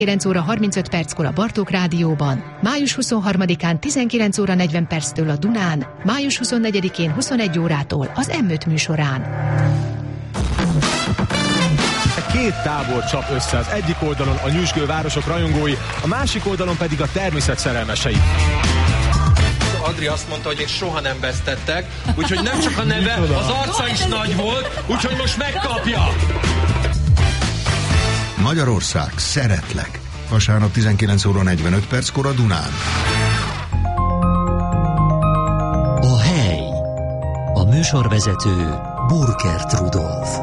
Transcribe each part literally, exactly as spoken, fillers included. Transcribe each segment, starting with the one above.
kilenc óra harmincöt perckor a Bartók Rádióban, május huszonharmadikán tizenkilenc óra negyven perctől a Dunán, május huszonnegyedikén huszonegy órától az em öt műsorán. Két tábor csap össze, az egyik oldalon a nyüzsgő városok rajongói, a másik oldalon pedig a természet szerelmesei. Andri azt mondta, hogy még soha nem vesztettek, úgyhogy nem csak a neve, az arca is nagy volt, úgyhogy most megkapja! Magyarország, szeretlek! Vasárnap tizenkilenc óra negyvenöt perckor a Dunán. A hely. A műsorvezető Burkert Rudolf.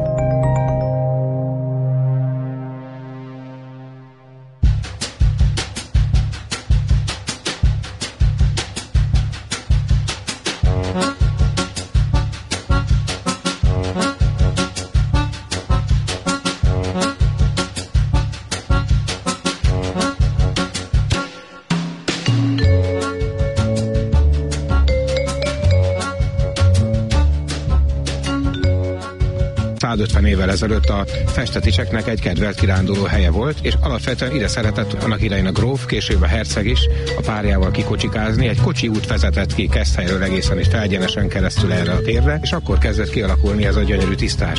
százötven évvel ezelőtt a Festetiseknek egy kedvelt kiránduló helye volt, és alapvetően ide szeretett annak idején a gróf, később a herceg is a párjával kikocsikázni. Egy kocsi út vezetett ki Keszthelyről egészen és Felgyenesen keresztül erre a térre, és akkor kezdett kialakulni ez a gyönyörű tisztás.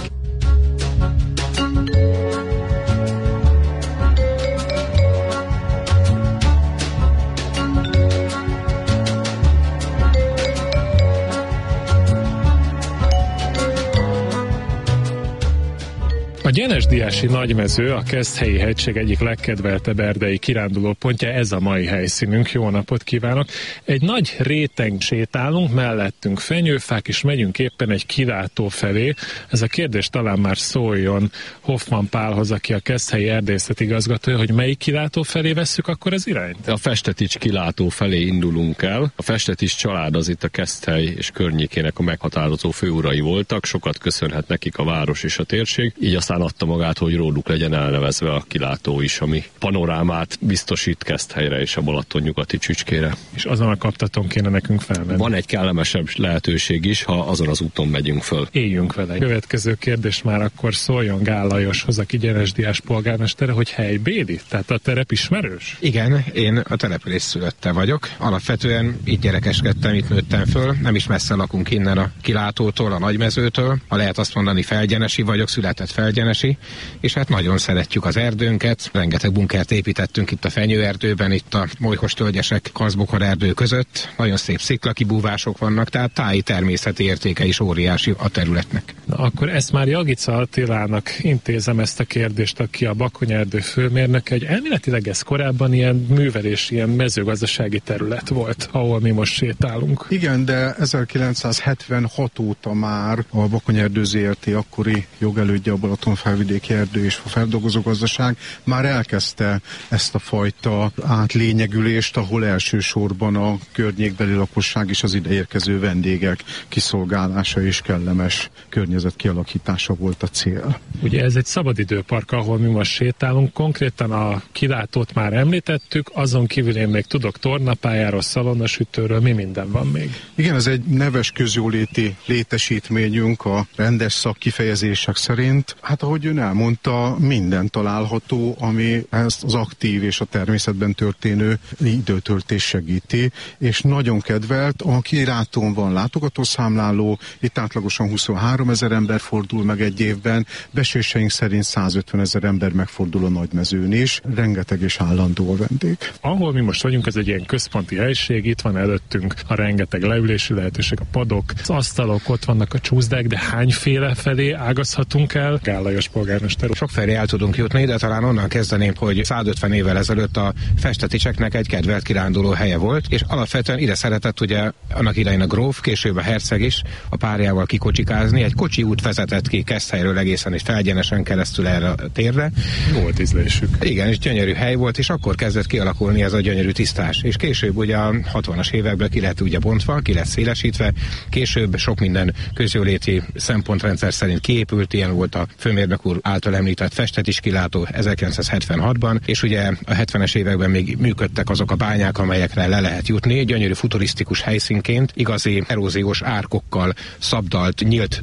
A Gyenesdiási Nagymező, a Keszthelyi hegység egyik legkedveltebb erdei kirándulópontja, ez a mai helyszínünk. Jó napot kívánok! Egy nagy réteg sétálunk, mellettünk fenyőfák, és megyünk éppen egy kilátó felé. Ez a kérdés talán már szóljon Hoffman Pálhoz, aki a Keszthelyi erdészet igazgatója, hogy melyik kilátó felé vesszük akkor az irányt? A Festetics kilátó felé indulunk el. A Festetics család az itt a Keszthely és környékének a meghatározó főurai voltak, sokat köszönhet nekik a város és a térség, így aztán adta magát, hogy róluk legyen elnevezve a kilátó is, ami panorámát biztosít Keszthelyre és a Balaton nyugati csücskére. És azon a kaptaton kéne nekünk felmenni. Van egy kellemesebb lehetőség is, ha azon az úton megyünk föl. Éljünk vele. Következő kérdés már akkor szóljon Gál Lajoshoz, aki Gyenesdiás polgármestere, hogy helybéli? Tehát a terep ismerős? Igen, én a település szülötte vagyok. Alapvetően itt gyerekeskedtem, itt nőttem föl. Nem is messze lakunk innen a kilátótól, a Nagymezőtől. Ha lehet azt mondani, felgyenesi vagyok, született felgyenesi, és hát nagyon szeretjük az erdőnket. Rengeteg bunkert építettünk itt a fenyőerdőben, itt a molykos tölgyesek, karszbokor erdő között. Nagyon szép sziklakibúvások vannak, tehát táji természeti értéke is óriási a területnek. Na, akkor ezt már Jagica Attilának intézem ezt a kérdést, aki a Bakonyerdő főmérnök. Egy elméletileg ez korábban ilyen művelés, ilyen mezőgazdasági terület volt, ahol mi most sétálunk. Igen, de ezerkilencszázhetvenhat óta már a Bakonyerdő zé er té akkori jogelődje, a Balatonfelvidéki Erdő és Feldolgozógazdaság már elkezdte ezt a fajta átlényegülést, ahol elsősorban a környékbeli lakosság és az ideérkező vendégek kiszolgálása és kellemes környezet kialakítása volt a cél. Ugye ez egy szabadidőpark, ahol mi most sétálunk, konkrétan a kilátót már említettük, azon kívül én még tudok tornapályáról, szalonnasütőről, mi minden van még? Igen, ez egy neves közjóléti létesítményünk a rendes szakkifejezések szerint. Hát ahogy ön elmondta, minden található, ami ezt az aktív és a természetben történő időtöltés segíti, és nagyon kedvelt, a kilátón van látogatószámláló, itt átlagosan huszonhárom ezer ember fordul meg egy évben, beséseink szerint százötven ezer ember megfordul a Nagymezőn is, rengeteg és állandó a vendég. Ahol mi most vagyunk, ez egy ilyen központi helység, itt van előttünk a rengeteg leülési lehetőség, a padok, az asztalok, ott vannak a csúszdák, de hányféle felé ágazhatunk el? Gál Lajos polgármester. Sok felé el tudunk jutni, de talán onnan kezdeném, hogy százötven évvel ezelőtt a Festetiseknek egy kedvelt kiránduló helye volt, és alapvetően ide szeretett ugye annak idején a gróf, később a herceg is a párjával kikocsikázni. Egy kocsi út vezetett ki Keszthelyről egészen és Felgyenesen keresztül erre a térre. Volt ízlésük. Igen, és gyönyörű hely volt, és akkor kezdett kialakulni ez a gyönyörű tisztás. És később ugye a hatvanas években ki lett ugye bontva, ki lett szélesítve, később sok minden közjóléti szempontrendszer szerint kiépült, ilyen volt a főmérnök úr által említett Festetics kilátó ezerkilencszázhetvenhatban, és ugye a hetvenes években még működtek azok a bányák, amelyekre le lehet jutni, gyönyörű futurisztikus helyszínként, igazi eróziós árkokkal szabdalt, nyílt dolomit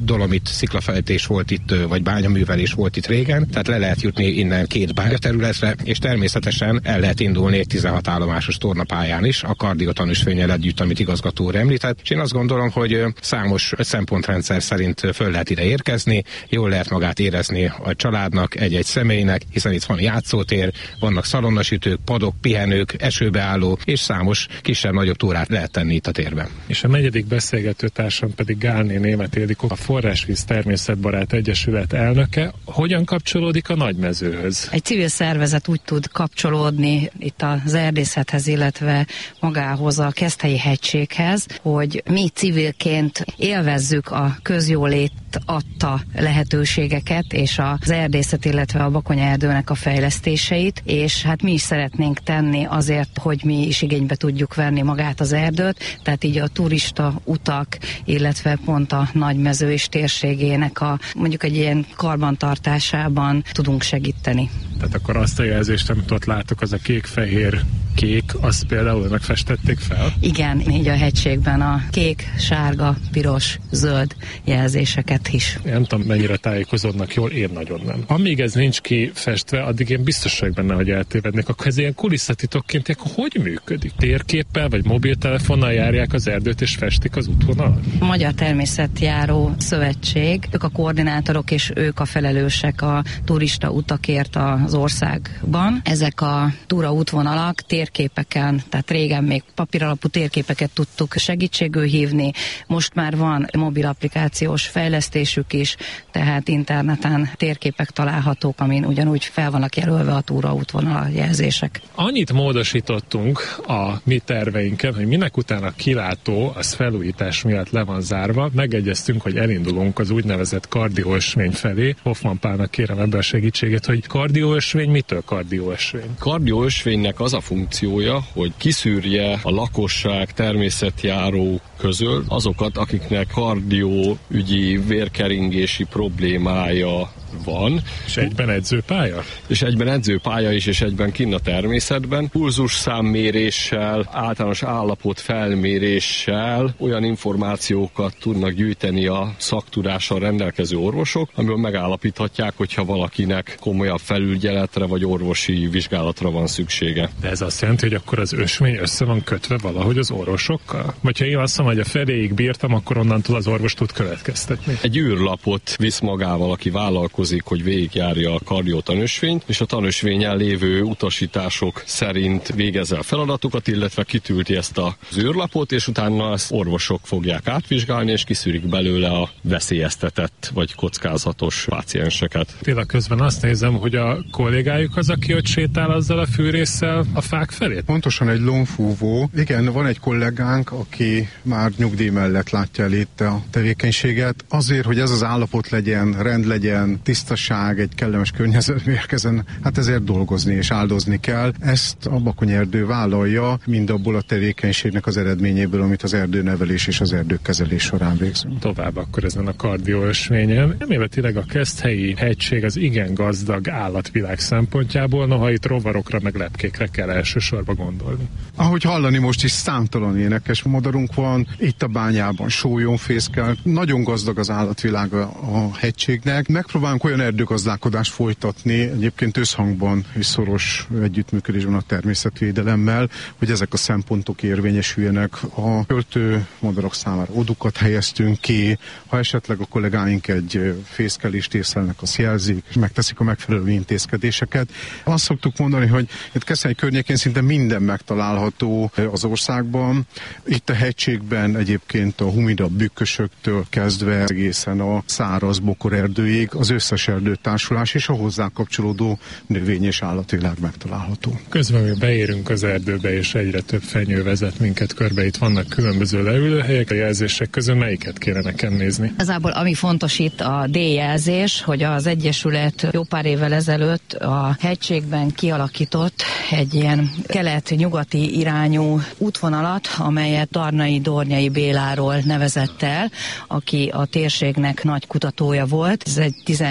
sziklafejtés volt itt, vagy bányaművelés volt itt régen, tehát le lehet jutni innen két bányaterületre, és természetesen el lehet indulni egy tizenhat állomásos tornapályán is, a kardiotanúsvényel együtt, amit igazgató úr említett, és én azt gondolom, hogy számos szempontrendszer szerint föl lehet ide érkezni, jól lehet magát érezni a családnak, egy-egy személynek, hiszen itt van játszótér, vannak szalonnasütők, padok, pihenők, esőbeálló, és számos kisebb-nagyobb túrát lehet tenni itt a térben. És a negyedik beszélgető társam pedig Gálné Németh Ildikó, a Forrásvíz Természetbarát Egyesület elnöke. Hogyan kapcsolódik a Nagymezőhöz? Egy civil szervezet úgy tud kapcsolódni itt az erdészethez, illetve magához a Keszthelyi hegységhez, hogy mi civilként élvezzük a közjólét adta lehetőségeket és az erdészet, illetve a Bakonyerdőnek a fejlesztéseit, és hát mi is szeretnénk tenni azért, hogy mi is igénybe tudjuk venni magát az erdőt, tehát így a turista utak, illetve pont a Nagymező és térségének a mondjuk egy ilyen karbantartásában tudunk segíteni. Tehát akkor azt a jelzést, amit ott látok, az a kék-fehér kék, azt például megfestették fel? Igen, így a hegységben a kék, sárga, piros, zöld jelzéseket is. Én nem tudom, mennyire tájékozódnak jól, én nagyon nem. Amíg ez nincs kifestve, addig én biztos vagyok benne, hogy eltévednék. Akkor ez ilyen kulisszatitokként, akkor hogy működik? Térképpel vagy mobiltelefonnal járják az erdőt és festik az útvonalat? A Magyar Természetjáró Szövetség, ők a koordinátorok és ők a felelősek a turista utakért az országban. Ezek a túra útvonalak térképeken, tehát régen még papíralapú térképeket tudtuk segítségül hívni, most már van mobil applikációs fejlesztésük is, tehát interneten térképek találhatók, amin ugyanúgy fel vannak jelölve a túra útvonal jelzések. Annyit módosítottunk a mi terveinken, hogy minek után a kilátó az felújítás miatt le van zárva, megegyeztünk, hogy elindulunk az úgynevezett kardióösvény felé. Hoffman Pálnak kérem ebbe a segítséget, hogy kardióösvény mitől kardióösvény? Kardióösvénynek az a funkciója, hogy kiszűrje a lakosság természetjáró közül azokat, akiknek kardióügyi vérkeringési problémája van. És egyben edzőpálya? És egyben edzőpálya is, és egyben kinn a természetben. Pulzus számméréssel, általános állapot felméréssel olyan információkat tudnak gyűjteni a szaktudással rendelkező orvosok, amiből megállapíthatják, hogyha valakinek komolyabb felügyeletre vagy orvosi vizsgálatra van szüksége. De ez azt jelenti, hogy akkor az ösvény össze van kötve valahogy az orvosokkal? Vagy ha én azt mondom, hogy a feléig bírtam, akkor onnantól az orvos tud következtetni? Egy űrlapot visz magával, aki vállalkozik, hogy végigjárja a kardiótanösvényt, és a tanösvényen lévő utasítások szerint végezze a feladatokat, illetve kitülti ezt az űrlapot, és utána ezt orvosok fogják átvizsgálni, és kiszűrik belőle a veszélyeztetett vagy kockázatos pácienseket. Tényleg közben azt nézem, hogy a kollégájuk az, aki ott sétál azzal a fűrésszel a fák felé? Pontosan egy lomfúvó. Igen, van egy kollégánk, aki már nyugdíj mellett látja el itt a tevékenységet. Azért, hogy ez az állapot legyen, rend legyen, tisztaság, egy kellemes környezetbe érkezzen, hát ezért dolgozni és áldozni kell. Ezt a Bakonyerdő vállalja, mind abból a tevékenységnek az eredményéből, amit az erdőnevelés és az erdőkezelés során végzünk. Tovább akkor ezen a kardióösvényen. Elméletileg a Keszthelyi hegység az igen gazdag állatvilág szempontjából, noha itt rovarokra meg lepkékre kell elsősorban gondolni. Ahogy hallani, most is számtalan énekes madarunk van, itt a bányában sólyomfészkel, nagyon gazdag az állatvilág a, a hegységnek. Megpróbálunk olyan erdőgazdálkodást folytatni, egyébként összhangban és szoros együttműködésben a természetvédelemmel, hogy ezek a szempontok érvényesüljenek. A költő madarak számára odukat helyeztünk ki, ha esetleg a kollégáink egy fészkelést észlelnek, azt jelzik, és megteszik a megfelelő intézkedéseket. Azt szoktuk mondani, hogy itt Keszthely környékén szinte minden megtalálható az országban. Itt a hegységben egyébként a humidabb bükkösöktől kezdve egészen a száraz bokorerdőig az összes erdőtársulás és a hozzá kapcsolódó növény- és állatvilág megtalálható. Közben mi beérünk az erdőbe, és egyre több fenyő vezet minket körbe. Itt vannak különböző leülőhelyek, a jelzések közül melyiket kéne nekem nézni? Igazából ami fontos itt a D-jelzés, hogy az Egyesület jó pár évvel ezelőtt a hegységben kialakított egy ilyen kelet-nyugati irányú útvonalat, amelyet Darnai Dornyai Béláról nevezett el, aki a térségnek nagy kutatója volt. Ez egy tizenhét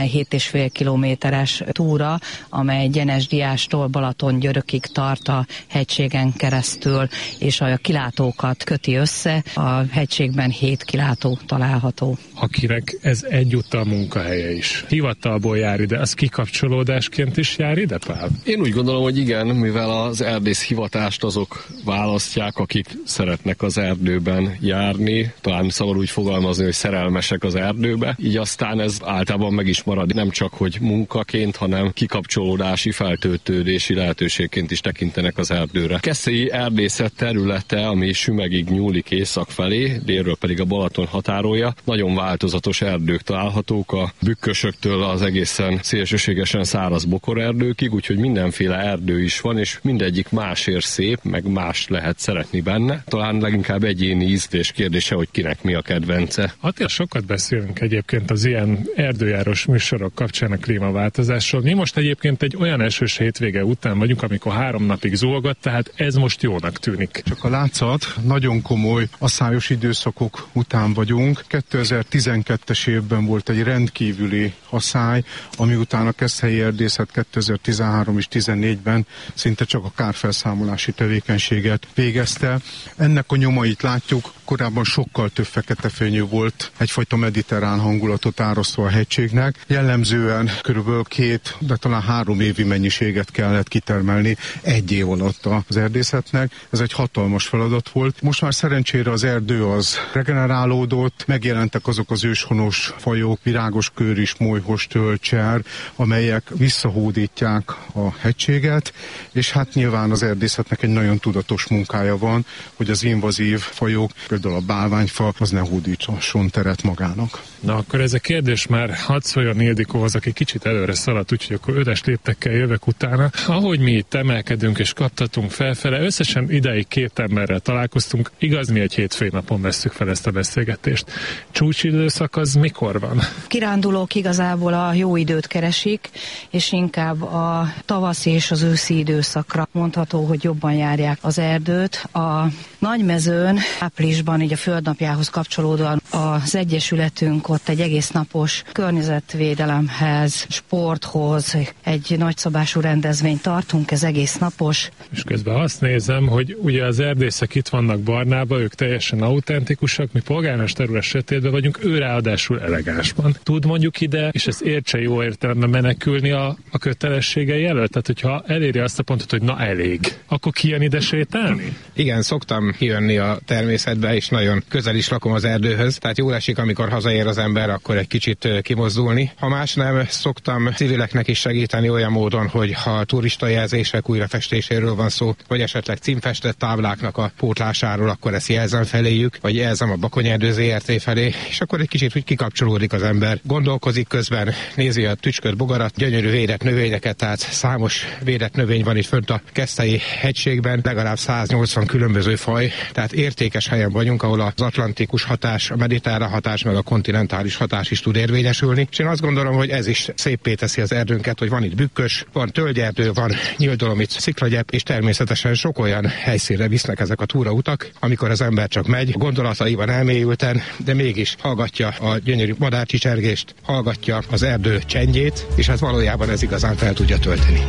tizenhét és fél kilométeres túra, amely Gyenes-Diástól Balatongyörökig tart a hegységen keresztül, és a kilátókat köti össze. A hegységben hét kilátó található. Akinek ez egyúttal munkahelye is. Hivatalból jár ide, az kikapcsolódásként is jár ide, Pál? Én úgy gondolom, hogy igen, mivel az erdész hivatást azok választják, akik szeretnek az erdőben járni, talán szabad úgy fogalmazni, hogy szerelmesek az erdőbe, így aztán ez általában meg is marad, nem csak, hogy munkaként, hanem kikapcsolódási, feltöltődési lehetőségként is tekintenek az erdőre. Keszthelyi erdészet területe, ami Sümegig nyúlik észak felé, délről pedig a Balaton határolja, nagyon változatos erdők találhatók, a bükkösöktől az egészen szélsőségesen száraz bokorerdőkig, úgyhogy mindenféle erdő is van, és mindegyik másért szép, meg más lehet szeretni benne. Talán leginkább egyéni ízlés kérdése, hogy kinek mi a kedvence. Attila, sokat beszélünk egyébként az ilyen erdőjárós műsorok kapcsán a klímaváltozásról. Mi most egyébként egy olyan esős hétvége után vagyunk, amikor három napig zúgott, tehát ez most jónak tűnik. Csak a látszat, nagyon komoly asszályos időszakok után vagyunk. kétezer-tizenkettes évben volt egy rendkívüli asszály, ami után a keszthelyi erdészet kétezer-tizenhárom és tizennégyben szinte csak a kárfelszámolási tevékenységet végezte. Ennek a nyomait látjuk, korábban sokkal több feketefenyő volt, egyfajta mediterrán hangulatot árasztva a hegységnek. Jellemzően körülbelül két, de talán három évi mennyiséget kellett kitermelni egy év alatt az erdészetnek. Ez egy hatalmas feladat volt. Most már szerencsére az erdő az regenerálódott, megjelentek azok az őshonos fajok, virágos kőris, molyhos, tölcser, amelyek visszahódítják a hegységet, és hát nyilván az erdészetnek egy nagyon tudatos munkája van, hogy az invazív fajok, például a bálványfa, az ne hódítson teret magának. Na akkor ez a kérdés már hadd szóljon Ildikóhoz, aki kicsit előre szaladt, úgyhogy akkor ödes léptekkel jövök utána. Ahogy mi itt emelkedünk és kaptatunk felfele, összesen ideig két emberrel találkoztunk, igaz, mi egy hétfői napon vesszük fel ezt a beszélgetést. Csúcsidőszak az mikor van? Kirándulók igazából a jó időt keresik, és inkább a tavasz és az őszi időszakra mondható, hogy jobban járják az erdőt. A Nagymezőn áprilisban, így a földnapjához kapcsolódóan az egyesületünk ott egy egész napos környezetvédelemhez, sporthoz, egy nagyszabású rendezvényt tartunk, ez egész napos. És közben azt nézem, hogy ugye az erdészek itt vannak barnába, ők teljesen autentikusak, mi polgármester úr sötétben vagyunk, ő ráadásul elegánsban. Tud mondjuk ide, és ezt értse jó értelemben menekülni a, a kötelességei előtt? Tehát, hogyha eléri azt a pontot, hogy na elég, akkor kijön ide sétálni? Igen, szoktam kijönni a természetbe, és nagyon közel is lakom az erdőhöz, tehát jól esik, amikor hazaér az ember, akkor egy kicsit kimozdulni. Ha más nem, szoktam civileknek is segíteni olyan módon, hogy ha turista jelzések újrafestéséről van szó, vagy esetleg címfestett tábláknak a pótlásáról, akkor ezt jelzem feléjük, vagy jelzem a Bakonyerdő zé er té felé, és akkor egy kicsit úgy kikapcsolódik az ember. Gondolkozik közben, nézi a tücsköt, bogarat, gyönyörű védett növényeket, tehát számos védett növény van itt fönt a Keszthelyi hegységben, legalább száznyolcvan különböző faj, tehát értékes helyen vagyunk, ahol az atlantikus hatás, a mediterrán hatás, meg a kontinentális hatás is tud érvényesülni. És én azt gondolom, hogy ez is széppé teszi az erdőnket, hogy van itt bükkös, van tölgyerdő, van nyíldolomit, sziklagyep, és természetesen sok olyan helyszínre visznek ezek a túrautak, amikor az ember csak megy, gondolataiban elmélyülten, de mégis hallgatja a gyönyörű madárcsicsergést, hallgatja az erdő csendjét, és hát valójában ez igazán fel tudja tölteni.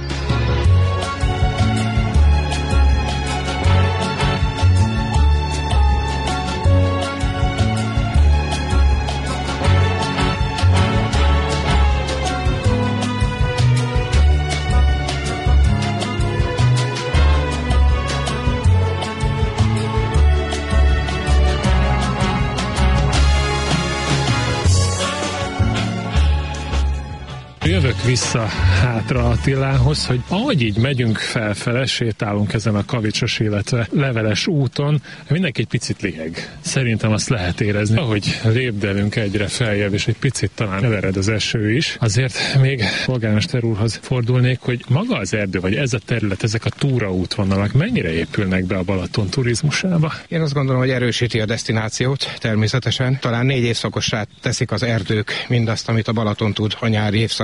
Jövök vissza hátra Attilához, hogy ahogy így megyünk felfele, sétálunk ezen a kavicsos, illetve leveles úton, mindenki egy picit liheg. Szerintem azt lehet érezni, ahogy lépdelünk egyre feljebb, és egy picit talán elered az eső is. Azért még polgármester úrhoz fordulnék, hogy maga az erdő, vagy ez a terület, ezek a túraútvonalak mennyire épülnek be a Balaton turizmusába? Én azt gondolom, hogy erősíti a desztinációt természetesen. Talán négy évszakossá teszik az erdők mindazt, amit a Balaton tud a nyári évszakban kínálni.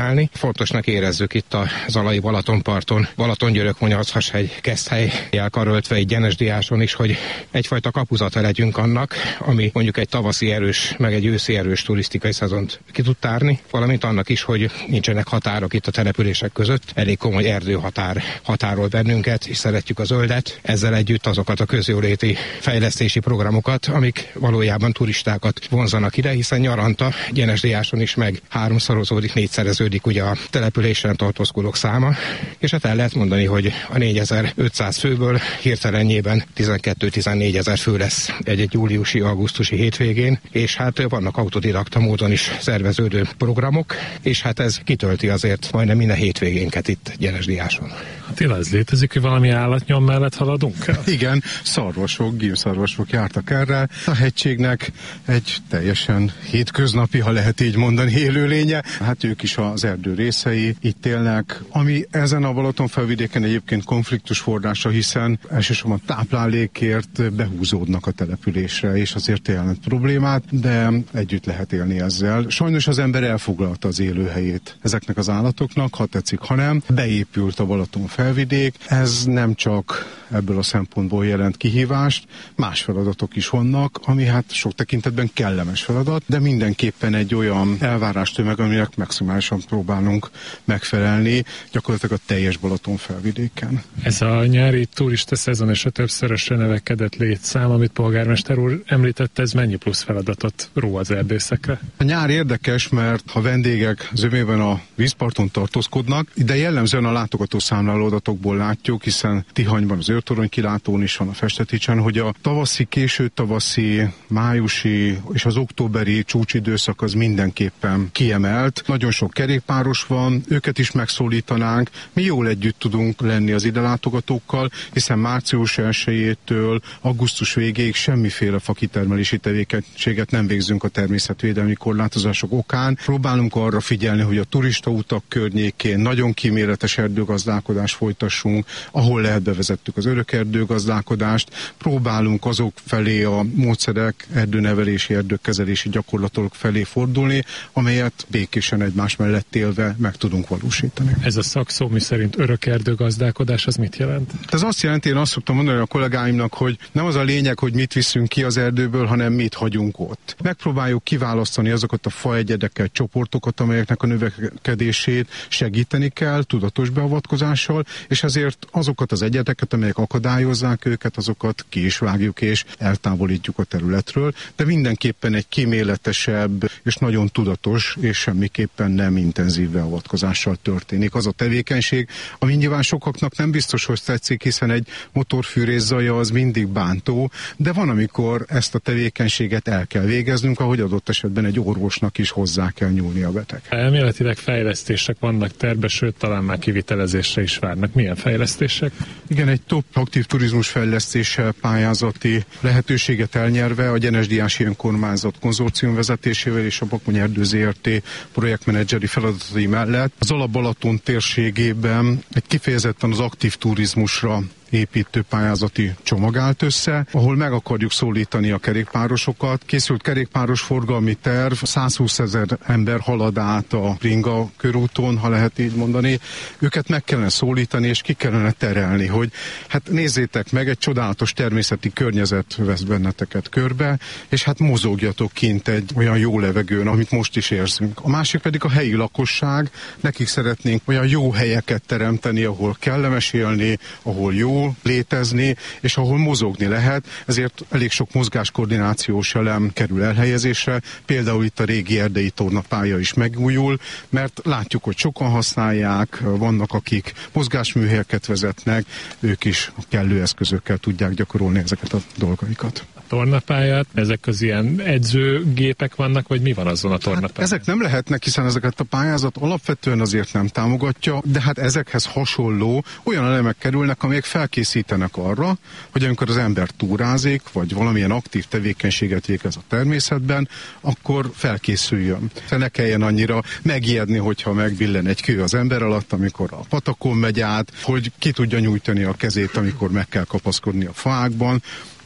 csinálni. Fontosnak érezzük itt a Zalai Balatonparton, Balatongyörök-Monyarchegy Keszthelyjel karöltve egy Gyenesdiáson is, hogy egyfajta kapuzata legyünk annak, ami mondjuk egy tavaszi erős, meg egy őszi erős turisztikai szezont ki tud tárni, valamint annak is, hogy nincsenek határok itt a települések között, elég komoly erdőhatár határol bennünket, és szeretjük a zöldet, ezzel együtt azokat a közjóléti fejlesztési programokat, amik valójában turistákat vonzanak ide, hiszen nyaranta Gyenesdiáson is meg háromszorozódik, négyszereződik ugye a településen tartózkodók száma, és hát el lehet mondani, hogy a négyezer-ötszáz főből hirtelenjében tizenkettő-tizennégy ezer fő lesz egy-egy júliusi-augusztusi hétvégén, és hát vannak autodidakta módon is szerveződő programok, és hát ez kitölti azért majdnem minden hétvégénket itt Gyenesdiáson. Attila, ez létezik, hogy valami állatnyom mellett haladunk el? Igen, szarvasok, gímszarvasok jártak erre. A hegységnek egy teljesen hétköznapi, ha lehet így mondani, élőlénye. Hát ők is az erdő részei, itt élnek, ami ezen a Balatonfelvidéken egyébként konfliktus forrása, hiszen elsősorban táplálékért behúzódnak a településre, és azért jelent problémát, de együtt lehet élni ezzel. Sajnos az ember elfoglalta az élőhelyét ezeknek az állatoknak, ha tetszik, ha nem. Beépült a Balatonfelvidék. Ez nem csak ebből a szempontból jelent kihívást, más feladatok is vannak, ami hát sok tekintetben kellemes feladat, de mindenképpen egy olyan elvárástömeg, aminek maximálisan próbálunk megfelelni, gyakorlatilag a teljes Balatonfelvidéken. Ez a nyári turista szezon és a többszörösre növekedett létszám, amit polgármester úr említett, ez mennyi plusz feladatot ró az erdészekre? A nyár érdekes, mert ha vendégek zömében a vízparton tartózkodnak, de jellemzően a látogatószámláló adatokból látjuk, hiszen Tihanyban az Őrtorony kilátón is van a Festeticsen, hogy a tavaszi, késő tavaszi, májusi és az októberi csúcsidőszak az mindenképpen kiemelt. Nagyon sok kerékpáros van, őket is megszólítanánk. Mi jól együtt tudunk lenni az ide látogatókkal, hiszen március elsejétől augusztus végéig semmiféle fakitermelési tevékenységet nem végzünk a természetvédelmi korlátozások okán. Próbálunk arra figyelni, hogy a turistautak környékén nagyon kíméletes erdőgazdálkodást folytassunk, ahol lehet bevezettük az örökerdőgazdálkodást. Próbálunk azok felé a módszerek, erdőnevelési, erdőkezelési gyakorlatok felé fordulni, amelyet békésen egymás mellett élve meg tudunk valósítani. Ez a szakszó, mi szerint örökerdőgazdálkodás, az mit jelent? Ez azt jelenti, én azt szoktam mondani a kollégáimnak, hogy nem az a lényeg, hogy mit viszünk ki az erdőből, hanem mit hagyunk ott. Megpróbáljuk kiválasztani azokat a faegyedeket, csoportokat, amelyeknek a növekedését segíteni kell tudatos beavatkozással, és ezért azokat az egyedeket, amelyek akadályozzák őket, azokat ki is vágjuk és eltávolítjuk a területről, de mindenképpen egy kíméletesebb és nagyon tudatos és semmiképpen nem intenzív beavatkozással történik az a tevékenység, ami nyilván sokaknak nem biztos, hogy tetszik, hiszen egy motorfűrész zaja az mindig bántó, de van, amikor ezt a tevékenységet el kell végeznünk, ahogy adott esetben egy orvosnak is hozzá kell nyúlni a beteg. Elméletileg fejlesztések vannak terve, sőt talán már kivitelezésre is várnak. Milyen fejlesztések? Igen, egy top aktív turizmus fejlesztéssel pályázati lehetőséget elnyerve a Gyenesdiási Önkormányzat konzorcium vezetésével és a Bakony Erdő zé er té projektmenedzseri feladatai mellett az Alap-Balaton térségében egy kifejezetten az aktív turizmusra építő pályázati csomag állt össze, ahol meg akarjuk szólítani a kerékpárosokat. Készült kerékpáros forgalmi terv, százhúszezer ember halad át a Ringa körúton, ha lehet így mondani. Őket meg kellene szólítani, és ki kellene terelni, hogy hát nézzétek meg, egy csodálatos természeti környezet vesz benneteket körbe, és hát mozogjatok kint egy olyan jó levegőn, amit most is érzünk. A másik pedig a helyi lakosság, nekik szeretnénk olyan jó helyeket teremteni, ahol kellemes élni, ahol jó létezni, és ahol mozogni lehet, ezért elég sok mozgáskoordinációs elem kerül elhelyezésre, például itt a régi erdei tornapálya is megújul, mert látjuk, hogy sokan használják, vannak, akik mozgásműhelyeket vezetnek, ők is kellő eszközökkel tudják gyakorolni ezeket a dolgaikat. Tornapályát, ezek az ilyen edzőgépek vannak, vagy mi van azon a tornapályán? Hát ezek nem lehetnek, hiszen ezeket a pályázat alapvetően azért nem támogatja, de hát ezekhez hasonló olyan elemek kerülnek, amelyek felkészítenek arra, hogy amikor az ember túrázik, vagy valamilyen aktív tevékenységet végez a természetben, akkor felkészüljön. Ne kelljen annyira megijedni, hogyha megbillen egy kő az ember alatt, amikor a patakon megy át, hogy ki tudja nyújtani a kezét, amikor meg kell kapaszkodni a fákban.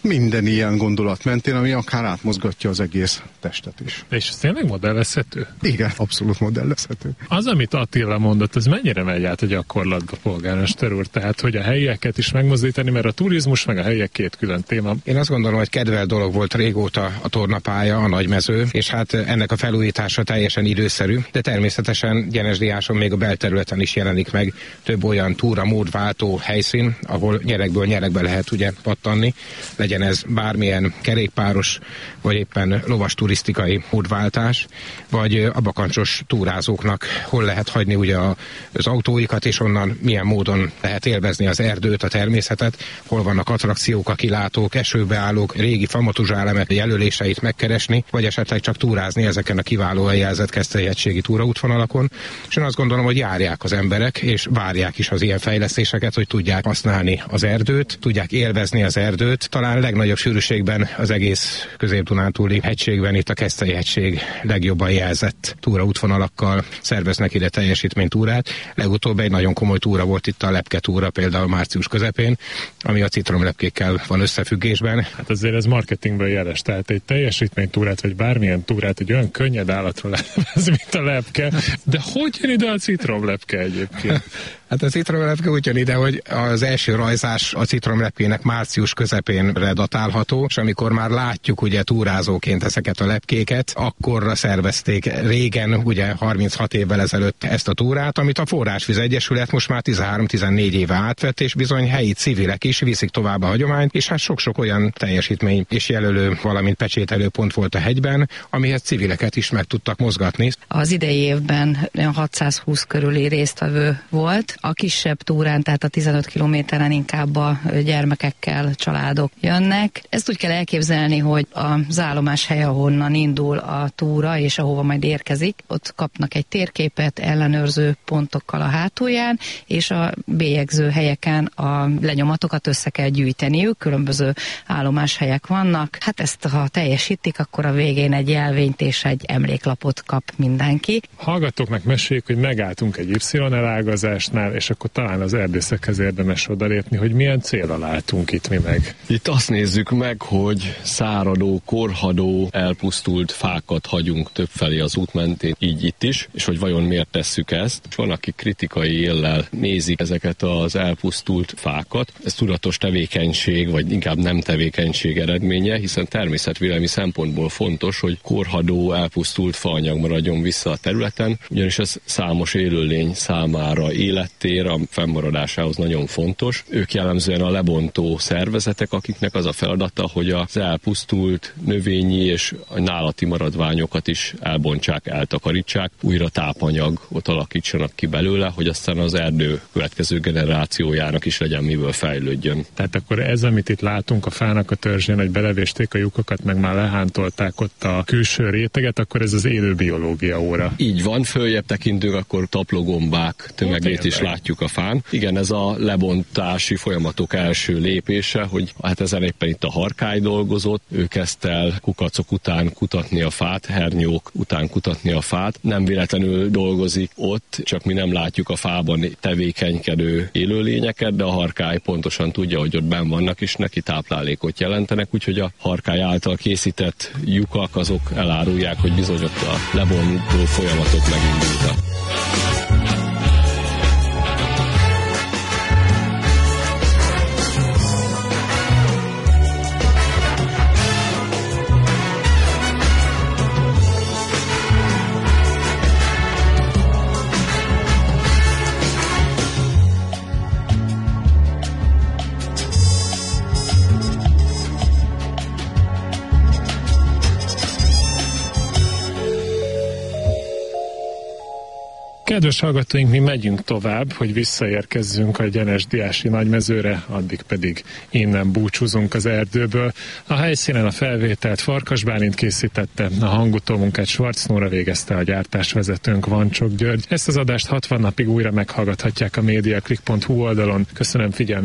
minden ilyen gondolat mentén, ami akár átmozgatja az egész testet is. És ez tényleg modellezhető? Igen, abszolút modellezhető. Az, amit Attila mondott, az mennyire megy át a gyakorlatba, polgármester úr? Tehát, hogy a helyieket is megmozdítani, mert a turizmus meg a helyiek két külön téma. Én azt gondolom, hogy kedvelt dolog volt régóta a tornapálya, a nagymező, és hát ennek a felújítása teljesen időszerű, de természetesen Gyenesdiáson még a belterületen is jelenik meg több olyan túra módváltó helyszín, ahol nyerekből nyerekbe lehet ugye pattanni, legyen ez bármilyen kerékpáros, vagy éppen lovas turisztikai módváltás, vagy a bakancsos túrázóknak hol lehet hagyni ugye az autóikat, és onnan milyen módon lehet élvezni az erdőt, a természetet, hol vannak attrakciók, a kilátók, esőbeállók, régi famatuzsálemek jelöléseit megkeresni, vagy esetleg csak túrázni ezeken a kiválóan jelzett Keszthely-hegységi túraútvonalakon. És én azt gondolom, hogy járják az emberek, és várják is az ilyen fejlesztéseket, hogy tudják használni az erdőt, tudják élvezni az erdőt. Talán legnagyobb sűrűségben az egész Közép-Dunántúli hegységben itt a Keszthely-hegység legjobban jelzett túraútvonalakkal szerveznek ide teljesítménytúrát. Legutóbb egy nagyon komoly túra volt itt a lepke túra, például március közepén, ami a citromlepkékkel van összefüggésben. Hát azért ez marketingből jeles, tehát egy teljesítménytúrát, vagy bármilyen túrát egy olyan könnyed állatra ez mint a lepke, de hogy jön ide a citromlepke egyébként? Hát a citromlepke úgy jön ide, hogy az első rajzás a citromlepkének március közepénre datálható, és amikor már látjuk ugye túrázóként ezeket a lepkéket, akkorra szervezték régen, ugye harminchat évvel ezelőtt ezt a túrát, amit a Forrásvíz Egyesület most már tizenhárom-tizennégy éve átvett, és bizony helyi civilek is viszik tovább a hagyományt, és hát sok-sok olyan teljesítmény és jelölő, valamint pecsételő pont volt a hegyben, amihez civileket is meg tudtak mozgatni. Az idei évben hatszázhúsz körüli résztvevő volt. A kisebb túrán, tehát a tizenöt kilométeren inkább a gyermekekkel családok jönnek. Ezt úgy kell elképzelni, hogy az állomáshely, ahonnan indul a túra, és ahova majd érkezik, ott kapnak egy térképet ellenőrző pontokkal a hátulján, és a bélyegző helyeken a lenyomatokat össze kell gyűjteniük, különböző állomáshelyek vannak. Hát ezt ha teljesítik, akkor a végén egy jelvényt és egy emléklapot kap mindenki. Hallgatóknak meséljük, hogy megálltunk egy Y-elágazásnál, és akkor talán az erdészekhez érdemes odalépni, hogy milyen célra látunk itt mi meg. Itt azt nézzük meg, hogy száradó, korhadó, elpusztult fákat hagyunk többfelé az út mentén, így itt is, és hogy vajon miért tesszük ezt. És van, aki kritikai éllel nézik ezeket az elpusztult fákat. Ez tudatos tevékenység, vagy inkább nem tevékenység eredménye, hiszen természetvédelmi szempontból fontos, hogy korhadó, elpusztult faanyag maradjon vissza a területen, ugyanis ez számos élőlény számára élettér, a fennmaradásához nagyon fontos. Ők jellemzően a lebontó szervezetek, akiknek az a feladata, hogy az elpusztult növényi és a nálati maradványokat is elbontsák, eltakarítsák, újra tápanyagot alakítsanak ki belőle, hogy aztán az erdő következő generációjának is legyen miből fejlődjön. Tehát akkor ez, amit itt látunk a fának a törzsén, hogy belevésték a lyukakat, meg már lehántolták ott a külső réteget, akkor ez az élő biológia óra. Így van, följebb tekintünk, akkor taplogombák tömegét is látjuk a fán. Igen, ez a lebontási folyamatok első lépése, hogy hát ezen éppen itt a harkály dolgozott, ő kezdte el kukacok után kutatni a fát, hernyók után kutatni a fát. Nem véletlenül dolgozik ott, csak mi nem látjuk a fában tevékenykedő élőlényeket, de a harkály pontosan tudja, hogy ott benn vannak, és neki táplálékot jelentenek, úgyhogy a harkály által készített lyukak azok elárulják, hogy bizony ott a lebontó folyamatok megindultak. Kedves hallgatóink, mi megyünk tovább, hogy visszaérkezzünk a Gyenesdiási nagymezőre, addig pedig innen búcsúzunk az erdőből. A helyszínen a felvételt Farkas Bálint készítette, a hangutómunkát Schwarz Nóra végezte, a gyártásvezetőnk Vancsok György. Ezt az adást hatvan napig újra meghallgathatják a mediaclick pont hu oldalon. Köszönöm figyelmüket!